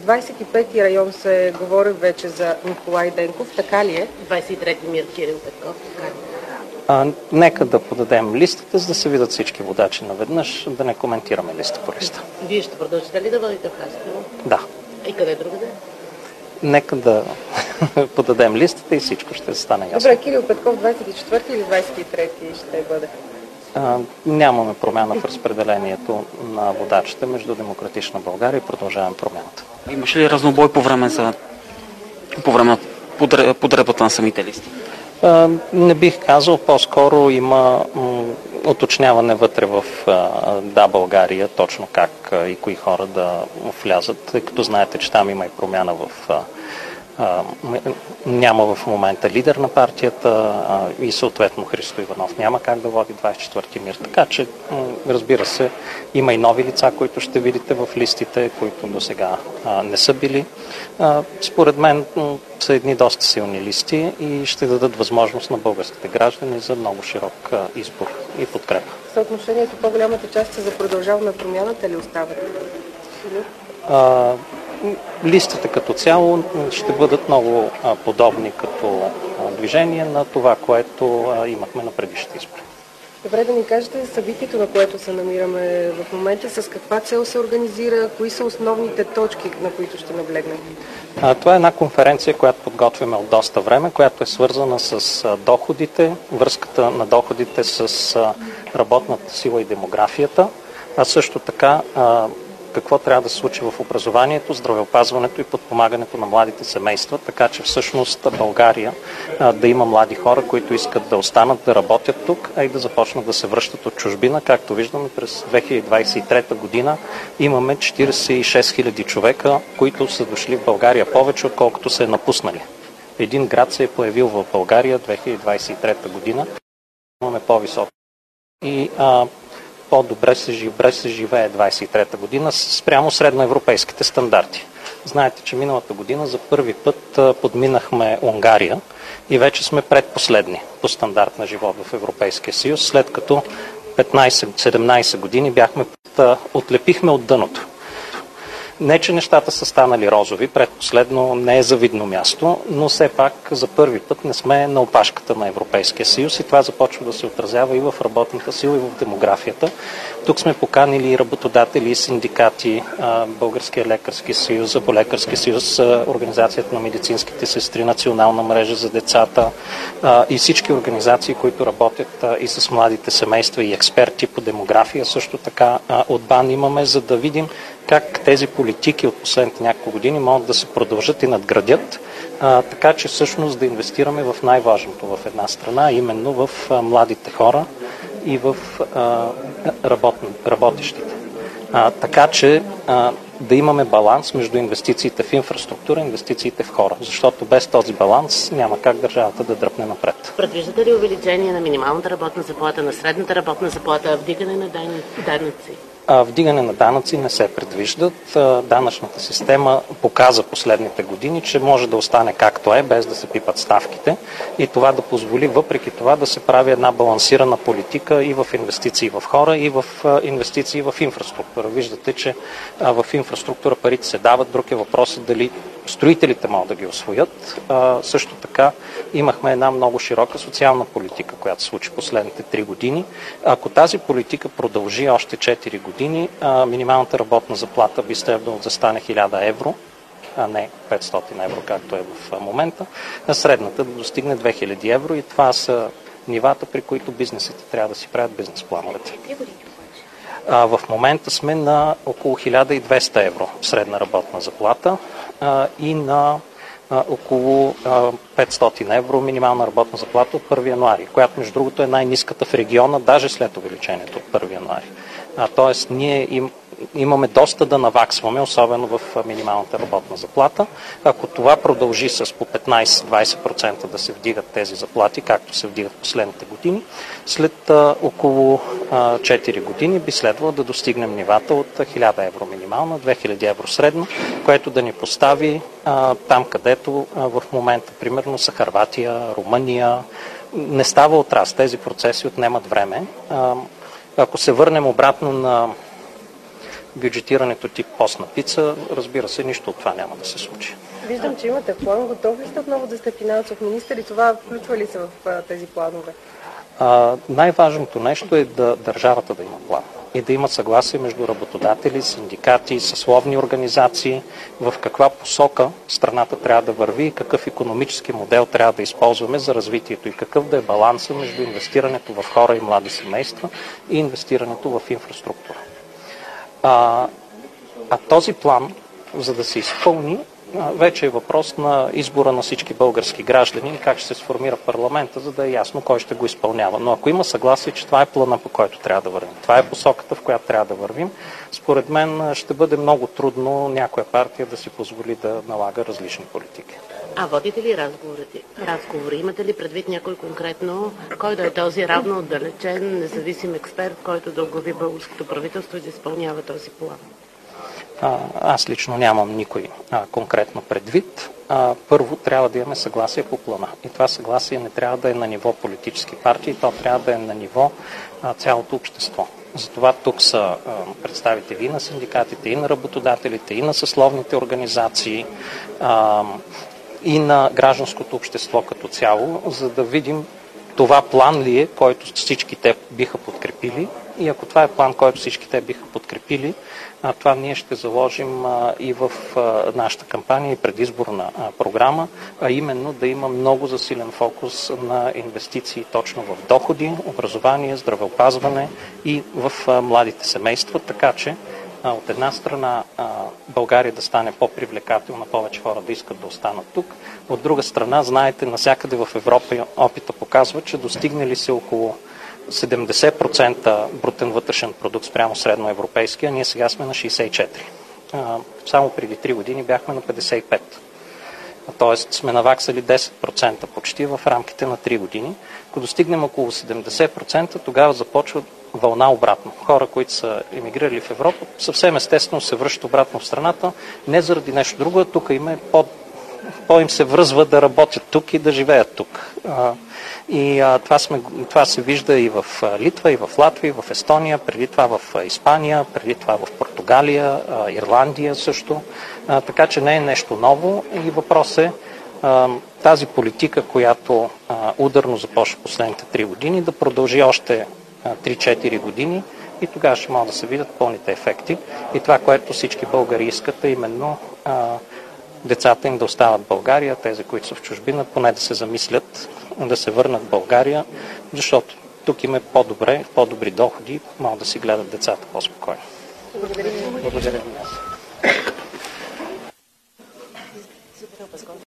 25-ти район се говори вече за Николай Денков, така ли е? 23-ти Мир Кирил Петков, така ли? Нека да подадем листата, за да се видят всички водачи наведнъж, да не коментираме листа по листа. Вие ще продължите ли да водите в Хасково? Да. И къде другаде? Нека да подадем листата и всичко ще стане ясно. Добре, Кирил Петков 24-ти или 23-ти ще бъде? Нямаме промяна в разпределението на водачите между Демократична България и Продължаваме промяната. Имаше ли разнобой по време на подребата на самите листи? Не бих казал, по-скоро има уточняване вътре в Да, България, точно как и кои хора да влязат, тъй като знаете, че там има и промяна няма в момента лидер на партията и съответно Христо Иванов няма как да води 24-ти МИР. Така че, разбира се, има и нови лица, които ще видите в листите, които до сега не са били. Според мен са едни доста силни листи и ще дадат възможност на българските граждани за много широк избор и подкрепа. Съотношението по-голямата част за Продължаваме промяната ли остават? Листите като цяло ще бъдат много подобни като движение на това, което имахме на предишните избори. Добре, да ни кажете събитието, на което се намираме в момента, с каква цел се организира, кои са основните точки, на които ще наблегнем? Това е една конференция, която подготвяме от доста време, която е свързана с доходите, връзката на доходите с работната сила и демографията, а също така какво трябва да се случи в образованието, здравеопазването и подпомагането на младите семейства, така че всъщност България да има млади хора, които искат да останат да работят тук, а и да започнат да се връщат от чужбина. Както виждаме, през 2023 година имаме 46 000 човека, които са дошли в България повече, отколкото се е напуснали. Един град се е появил в България 2023 година. Имаме по-висок. И по-добре се живее 23-та година спрямо средноевропейските стандарти. Знаете, че миналата година за първи път подминахме Унгария и вече сме предпоследни по стандарт на живот в Европейския съюз, след като 15-17 години отлепихме от дъното. Не, че нещата са станали розови, предпоследно не е завидно място, но все пак за първи път не сме на опашката на Европейския съюз и това започва да се отразява и в работната сила, и в демографията. Тук сме поканили работодатели и синдикати, Българския лекарски съюз, Зъболекарски съюз, Организацията на медицинските сестри, Национална мрежа за децата и всички организации, които работят и с младите семейства и експерти по демография. Също така от БАН имаме, за да видим как тези политики от последните няколко години могат да се продължат и надградят, така че всъщност да инвестираме в най-важното в една страна, именно в младите хора и в работещите. Така че да имаме баланс между инвестициите в инфраструктура и инвестициите в хора, защото без този баланс няма как държавата да дръпне напред. Предвиждате ли увеличение на минималната работна заплата, на средната работна заплата, вдигане на данъци? Вдигане на данъци не се предвиждат. Данъчната система показа последните години, че може да остане както е, без да се пипат ставките и това да позволи въпреки това да се прави една балансирана политика и в инвестиции в хора, и в инвестиции в инфраструктура. Виждате, че в инфраструктура парите се дават. Друг е въпросът дали строителите могат да ги освоят. Също така имахме една много широка социална политика, която се случи последните 3 години. Ако тази политика продължи още 4 години, минималната работна заплата би следвало да стане 1000 евро, а не 500 евро, както е в момента, а средната да достигне 2000 евро и това са нивата, при които бизнесите трябва да си правят бизнес плановете. В момента сме на около 1200 евро средна работна заплата и на около 500 евро минимална работна заплата от 1 януари, която между другото е най-ниската в региона, даже след увеличението от 1 януари. Тоест ние имаме доста да наваксваме, особено в минималната работна заплата. Ако това продължи с по 15-20% да се вдигат тези заплати, както се вдигат последните години, след около 4 години би следвало да достигнем нивата от 1000 евро минимална, 2000 евро средно, което да ни постави там, където в момента, примерно са Хърватия, Румъния. Не става от раз, тези процеси отнемат време. Ако се върнем обратно на бюджетирането тип постна пица, разбира се, нищо от това няма да се случи. Виждам, че имате план. Готов ли сте отново да сте финансов министър и това включва ли се в тези планове? Най-важното нещо е да държавата да има план и да има съгласие между работодатели, синдикати, съсловни организации, в каква посока страната трябва да върви и какъв икономически модел трябва да използваме за развитието и какъв да е баланса между инвестирането в хора и млади семейства и инвестирането в инфраструктура. Този план, за да се изпълни, вече е въпрос на избора на всички български граждани и как ще се сформира парламента, за да е ясно кой ще го изпълнява. Но ако има съгласие, че това е плана, по който трябва да вървим, това е посоката, в която трябва да вървим, според мен ще бъде много трудно някоя партия да си позволи да налага различни политики. А водите ли разговори? Имате ли предвид някой конкретно, кой да е този равно отдалечен, независим експерт, който да оглави българското правителство и да изпълнява този план? Аз лично нямам никой конкретно предвид. Първо трябва да имаме съгласие по плана. И това съгласие не трябва да е на ниво политически партии, то трябва да е на ниво цялото общество. Затова тук са представители и на синдикатите, и на работодателите, и на съсловните организации, и на гражданското общество като цяло, за да видим това план ли е, който всички те биха подкрепили. И ако това е план, който всички те биха подкрепили, това ние ще заложим и в нашата кампания и предизборна програма, а именно да има много засилен фокус на инвестиции точно в доходи, образование, здравеопазване и в младите семейства, така че от една страна България да стане по-привлекателна, повече хора да искат да останат тук. От друга страна, знаете, навсякъде в Европа опита показва, че достигнали се около 70% брутен вътрешен продукт спрямо средноевропейския, ние сега сме на 64%. Само преди 3 години бяхме на 55%. Тоест сме наваксали 10% почти в рамките на 3 години. Ако достигнем около 70%, тогава започва вълна обратно. Хора, които са емигрирали в Европа, съвсем естествено се връщат обратно в страната, не заради нещо друго, тук им е по-им се връзва да работят тук и да живеят тук. Това се вижда и в Литва, и в Латвия, и в Естония, преди това в Испания, преди това в Португалия, Ирландия също. Така че не е нещо ново и въпрос е тази политика, която ударно започва последните 3 години, да продължи още 3-4 години и тогава ще могат да се видят пълните ефекти. И това, което всички българи искат, е именно децата им да остават в България, тези, които са в чужбина, поне да се замислят да се върнат в България, защото тук има по-добри доходи, могат да си гледат децата по-спокойно. Благодаря ви.